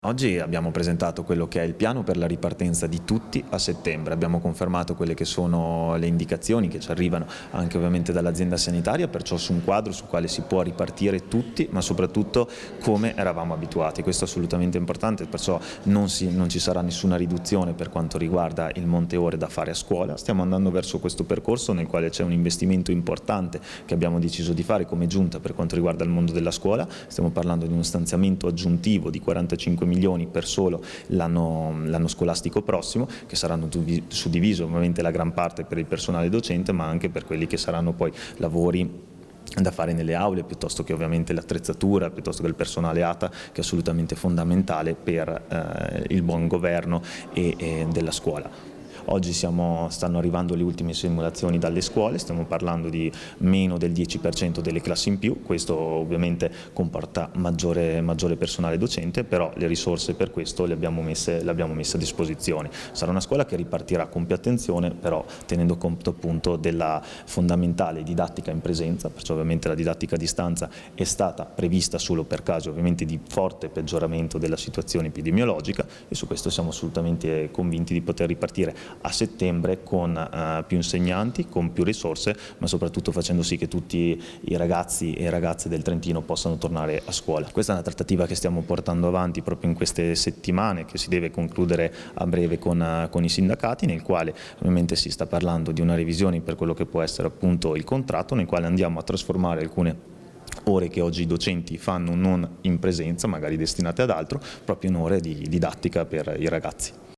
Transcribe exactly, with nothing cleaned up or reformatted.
Oggi abbiamo presentato quello che è il piano per la ripartenza di tutti a settembre, abbiamo confermato quelle che sono le indicazioni che ci arrivano anche ovviamente dall'azienda sanitaria, perciò su un quadro su quale si può ripartire tutti, ma soprattutto come eravamo abituati. Questo è assolutamente importante, perciò non, si, non ci sarà nessuna riduzione per quanto riguarda il monte ore da fare a scuola. Stiamo andando verso questo percorso nel quale c'è un investimento importante che abbiamo deciso di fare come giunta per quanto riguarda il mondo della scuola. Stiamo parlando di uno stanziamento aggiuntivo di quarantacinque milioni per solo l'anno scolastico prossimo, che saranno suddivisi ovviamente la gran parte per il personale docente, ma anche per quelli che saranno poi lavori da fare nelle aule, piuttosto che ovviamente l'attrezzatura, piuttosto che il personale A T A, che è assolutamente fondamentale per eh, il buon governo e, e della scuola. Oggi siamo, stanno arrivando le ultime simulazioni dalle scuole, stiamo parlando di meno del dieci per cento delle classi in più, questo ovviamente comporta maggiore, maggiore personale docente, però le risorse per questo le abbiamo, messe, le abbiamo messe a disposizione. Sarà una scuola che ripartirà con più attenzione, però tenendo conto appunto della fondamentale didattica in presenza, perciò ovviamente la didattica a distanza è stata prevista solo per caso ovviamente di forte peggioramento della situazione epidemiologica, e su questo siamo assolutamente convinti di poter ripartire a settembre con uh, più insegnanti, con più risorse, ma soprattutto facendo sì che tutti i ragazzi e ragazze del Trentino possano tornare a scuola. Questa è una trattativa che stiamo portando avanti proprio in queste settimane, che si deve concludere a breve con, uh, con i sindacati, nel quale ovviamente si sta parlando di una revisione per quello che può essere appunto il contratto, nel quale andiamo a trasformare alcune ore che oggi i docenti fanno non in presenza, magari destinate ad altro, proprio in ore di didattica per i ragazzi.